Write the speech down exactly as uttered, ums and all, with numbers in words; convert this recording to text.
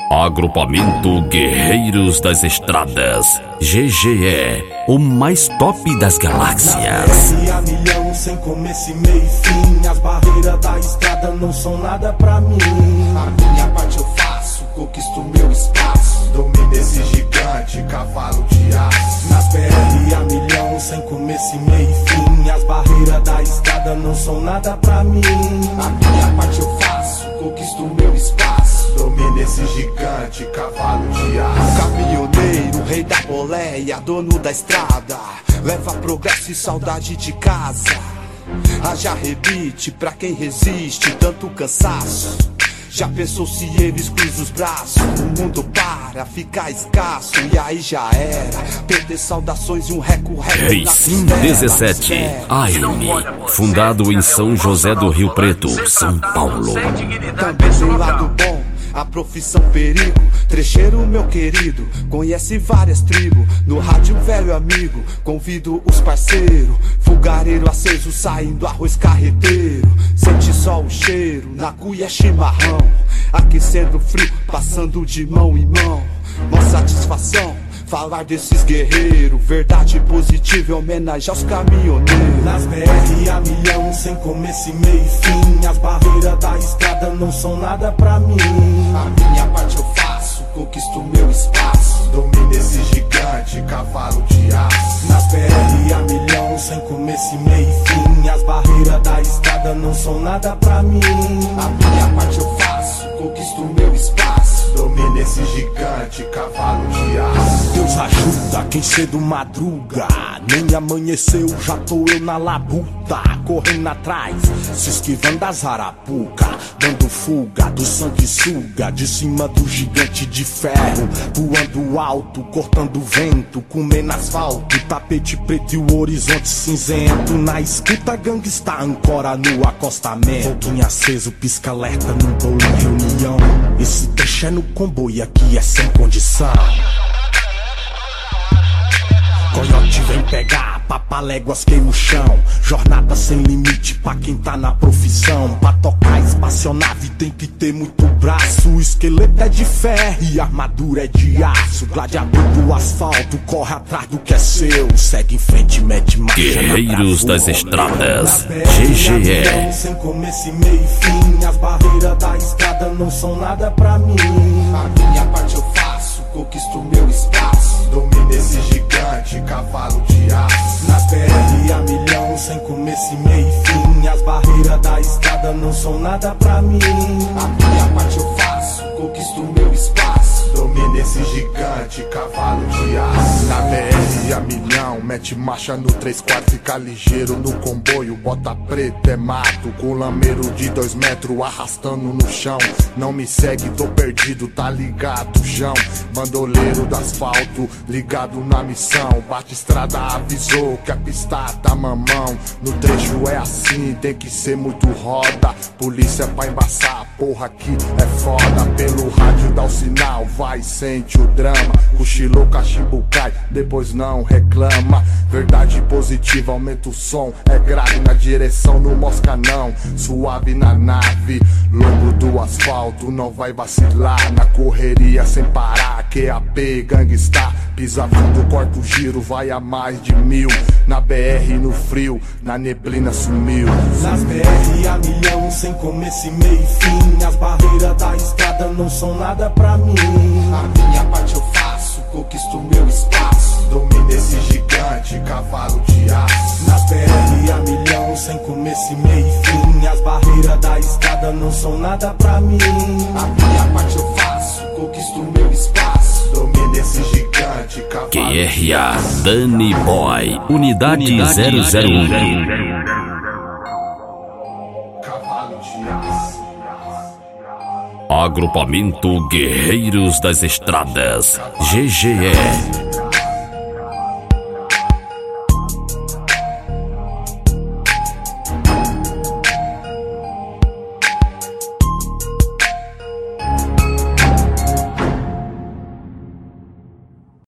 Agrupamento Guerreiros das Estradas, G G E, o mais top das galáxias. E a milhão, sem começo e meio e fim. As barreiras da estrada não são nada pra mim. A minha parte eu faço, conquisto meu espaço. Domino esse gigante, cavalo de aço. Nas B R a milhão, sem começo e meio e fim. As barreiras da estrada não são nada pra mim. A minha parte eu faço, conquisto meu espaço. Domina esse gigante, cavalo de aço. Caminhoneiro, rei da boleia, dono da estrada. Leva progresso e saudade de casa. Haja rebite pra quem resiste tanto cansaço. Já pensou se eles cruzam os braços? O mundo para, fica escasso. E aí já era, perder saudações e um reco-reco. Racing dezessete A M, fundado em São José do Rio Preto, São Paulo. Também tem lado bom, a profissão perigo. Trecheiro, meu querido, conhece várias tribos. No rádio, velho amigo, convido os parceiros. Fogareiro aceso, saindo arroz carreteiro. Sente só o cheiro, na cuia é chimarrão. Aquecendo frio, passando de mão em mão. Mó satisfação falar desses guerreiros. Verdade positiva, homenagem aos caminhoneiros. Nas B R a milhão, sem começo e meio e fim. As barreiras da estrada não são nada pra mim. A minha parte eu faço, conquisto meu espaço. Domino esse gigante, cavalo de aço. Nas B R a milhão, sem começo e meio e fim. As barreiras da estrada não são nada pra mim. A minha parte eu faço, conquisto meu espaço. Domina esse gigante, cavalo de aço. Deus ajuda quem cedo madruga. Nem amanheceu, já tô eu na labuta. Correndo atrás, se esquivando das arapuca. Dando fuga do sanguessuga. De cima do gigante de ferro. Voando alto, cortando vento. Comendo asfalto, tapete preto e o horizonte cinzento. Na escuta, gangsta ancora no acostamento. Foguinho aceso, pisca alerta num bolo em reunião. Esse trecho é no comboio, aqui é sem condição. Coiote vem pegar, papaléguas queima o chão. Jornada sem limite pra quem tá na profissão. Pra tocar espaçonave tem que ter muito braço. O esqueleto é de ferro e a armadura é de aço. Gladiador do asfalto, corre atrás do que é seu. Segue em frente, mete marcha. Guerreiros das Estradas, G G E. Sem começo e meio e fim. As barreiras da estrada não são nada pra mim. A minha parte eu faço, conquisto meu espaço. Domina esse gigante, cavalo de aço. Nas B R a milhão, sem começo e meio e fim. As barreiras da estrada não são nada pra mim. A minha parte eu faço, conquisto meu espaço. Domina esse gigante, cavalo de aço. Na B R a milhão, mete marcha no três quatro, fica ligeiro no comboio. Bota preto é mato, com lameiro de dois metros arrastando no chão. Não me segue, tô perdido, tá ligado, João. Bandoleiro do asfalto, ligado na missão. Bate estrada, avisou que a pista tá mamão. No trecho é assim, tem que ser muito roda. Polícia pra embaçar, porra aqui é foda. Pelo rádio dá o sinal, vai, sente o drama. Cochilou, cachimbo cai, depois não reclama. Verdade positiva, aumenta o som. É grave na direção, no mosca não. Suave na nave, longo do asfalto, não vai vacilar. Na correria sem parar, Q A P, gangsta. Pisa fundo, corta o giro, vai a mais de mil. Na B R no frio, na neblina sumiu. Nas B R a milhão, sem começo e meio e fim. As barreiras da estrada não são nada pra mim. A minha parte eu faço, conquisto meu espaço. Domina esse gigante, cavalo de aço. Nas B R a milhão, sem começo e meio e fim. As barreiras da estrada não são nada pra mim. A minha parte eu faço, conquisto meu espaço. Domina esse gigante, cavalo Q R A Danny Boy, Unidade zero zero um. Cavalo de aço. Agrupamento Guerreiros das Estradas, G G E.